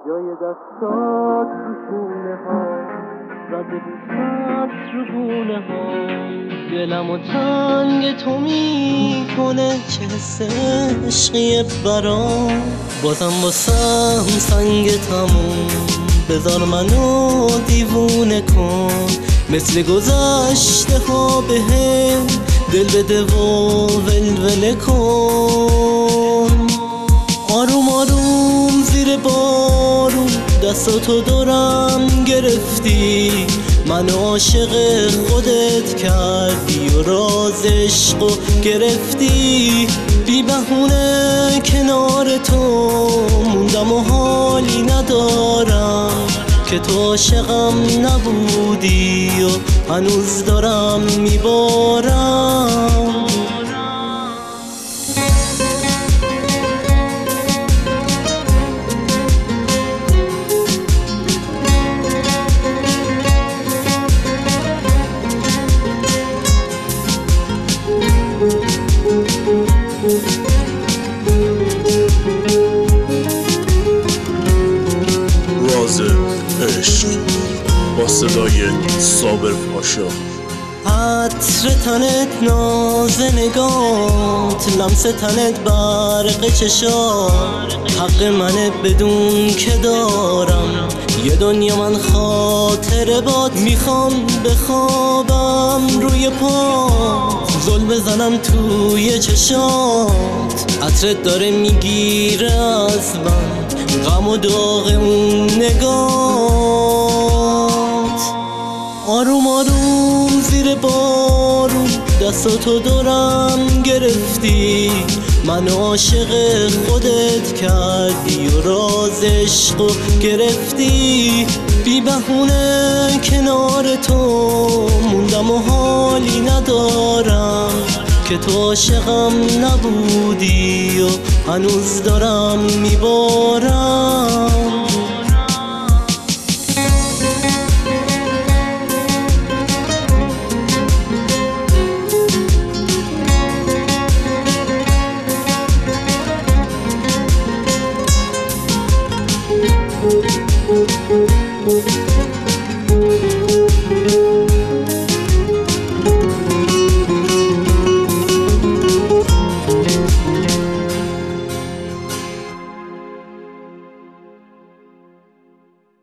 جای دستات رو شونه ها زده بوسات رو گونه ها دلمو تنگ تو میکنه چه حس عشقیه برام بازم واسم سنگ تموم بذار منو دیوونه کن مثل گذشته ها بهم دل بده و ولوله کن آروم آروم زیر بارون دستاتو دورم گرفتی منو عاشق خودت کردی و راز عشقو گرفتی بی بهونه کنار تو موندم و حالی ندارم که تو عاشقم نبودی و هنوز دارم میبارم راز عشق با صدای صابر پاشا. عطر تنت ناز نگات لمس تنت برق چشات حق منه بدون که دارم یه دنیا من خاطر باد میخوام بخوابم روی پات زل بزنم توی چشات عطرت داره میگیره از من غم و داغ اون نگات آروم آروم زیر بارون دستاتو دورم گرفتی منو عاشق خودت کردی و راز عشقو گرفتی بی بهونه کنار تو موندم و حالی ندارم که تو عاشقم نبودی و هنوز دارم میبارم